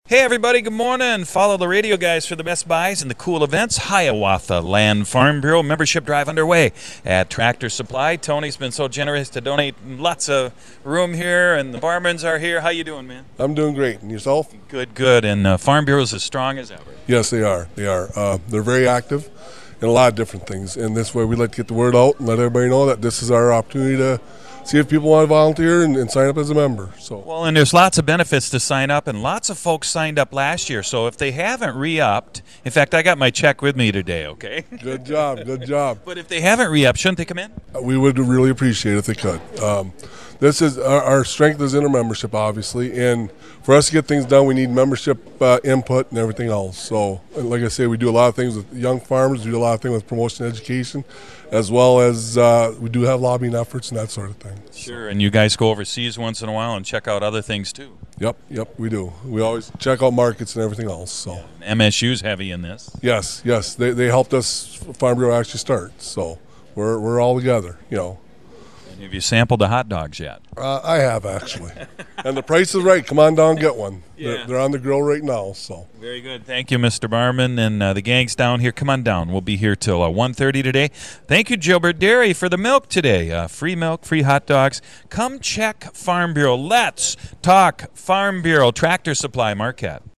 Hey everybody, good morning. Follow the radio guys for the best buys and the cool events. Hiawatha Land Farm Bureau membership drive underway at Tractor Supply. Tony's been so generous to donate lots of room here, and the barmans are here. How you doing, man? I'm doing great. And yourself? Good, good. And Farm Bureau's as strong as ever. Yes, they are. They are. They're very active in a lot of different things. And this way we like to get the word out and let everybody know that this is our opportunity to see if people want to volunteer and sign up as a member. Well, and there's lots of benefits to sign up, and lots of folks signed up last year. So if they haven't re-upped, in fact, I got my check with me today, okay? Good job, good job. But if they haven't re-upped, shouldn't they come in? We would really appreciate it if they could. This is our strength is in our membership, obviously, and for us to get things done, we need membership input and everything else. So, like I say, we do a lot of things with young farmers. We do a lot of things with promotion and education, as well as we do have lobbying efforts and that sort of thing. Sure, and you guys go overseas once in a while and check out other things too. Yep, we do. We always check out markets and everything else. So MSU's heavy in this. Yes, they helped us Farm Bureau actually start. So we're all together, And have you sampled the hot dogs yet? I have actually, and the price is right. Come on down, get one. Yeah. They're on the grill right now. So very good. Thank you, Mr. Barman, and the gang's down here. Come on down. We'll be here till 1:30 today. Thank you, Gilbert Dairy, for the milk today. Free milk, free hot dogs. Come check Farm Bureau. Let's talk Farm Bureau. Tractor Supply, Marquette.